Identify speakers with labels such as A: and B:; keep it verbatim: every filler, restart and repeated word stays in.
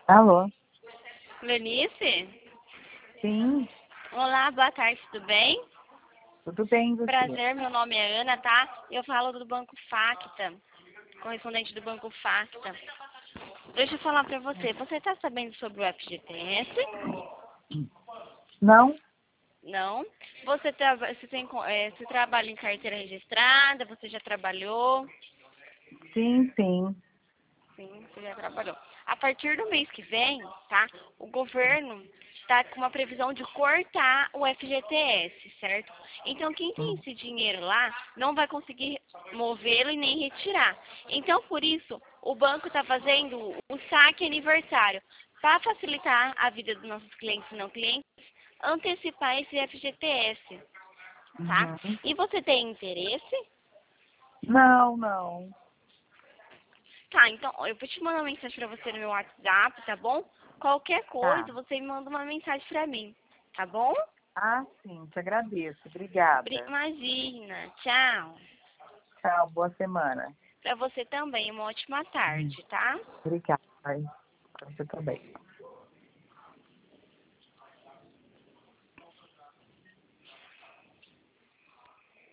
A: Alô?
B: Lenice?
A: Sim,
B: Olá, boa tarde, tudo bem?
A: tudo bem, você?
B: Prazer, meu nome é Ana, tá? Eu falo do Banco Facta, correspondente do Banco Facta. Deixa eu falar pra você, você tá sabendo sobre o F G T S?
A: Não?
B: Não? Você, traba- você, tem, co- é, você trabalha em carteira registrada? Você já trabalhou?
A: Sim, sim.
B: Sim, você já trabalhou. A partir do mês que vem, tá? O governo está com uma previsão de cortar o F G T S, certo? Então, quem tem
A: Hum,
B: esse dinheiro lá não vai conseguir movê-lo e nem retirar. Então, por isso, o banco está fazendo o saque aniversário para facilitar a vida dos nossos clientes e não clientes, antecipar esse F G T S, tá?
A: uhum.
B: E você tem interesse?
A: Não, não.
B: Tá, então eu vou te mandar uma mensagem pra você no meu WhatsApp, tá bom? Qualquer
A: Tá.
B: coisa, você me manda uma mensagem pra mim, tá bom?
A: Ah, sim, te agradeço.
B: Bri-
A: Obrigada.
B: Imagina, tchau.
A: Tchau, boa semana.
B: Pra você também, uma ótima
A: Hum,
B: tarde, tá?
A: Obrigada. Pra você também.